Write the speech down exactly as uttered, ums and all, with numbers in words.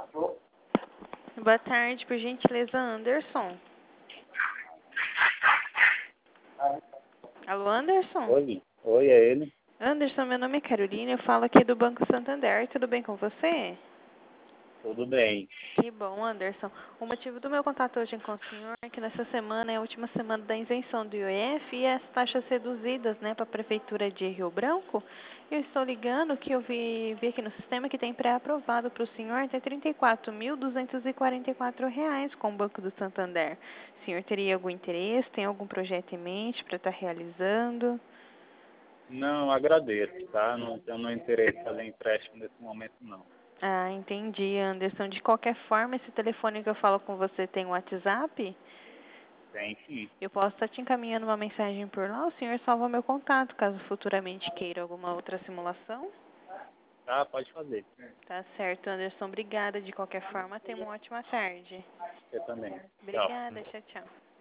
Boa tarde, por gentileza, Anderson. Alô, Anderson? Oi, oi, é ele. Anderson, meu nome é Carolina, eu falo aqui do Banco Santander. Tudo bem com você? Tudo bem. Que bom, Anderson. O motivo do meu contato hoje com o senhor é que nessa semana é a última semana da isenção do I O F e as taxas reduzidas, né, para a Prefeitura de Rio Branco. Eu estou ligando que eu vi, vi aqui no sistema que tem pré-aprovado para o senhor até trinta e quatro mil duzentos e quarenta e quatro reais com o Banco do Santander. O senhor teria algum interesse? Tem algum projeto em mente para estar realizando? Não, agradeço, tá? Não tenho não interesse em fazer empréstimo nesse momento, não. Ah, entendi, Anderson. De qualquer forma, esse telefone que eu falo com você tem um WhatsApp? Tem sim. Eu posso estar te encaminhando uma mensagem por lá, o senhor salva meu contato, caso futuramente queira alguma outra simulação. Tá, pode fazer. Tá certo, Anderson. Obrigada de qualquer forma. Tenha uma ótima tarde. Você também. Tchau. Obrigada, tchau, tchau.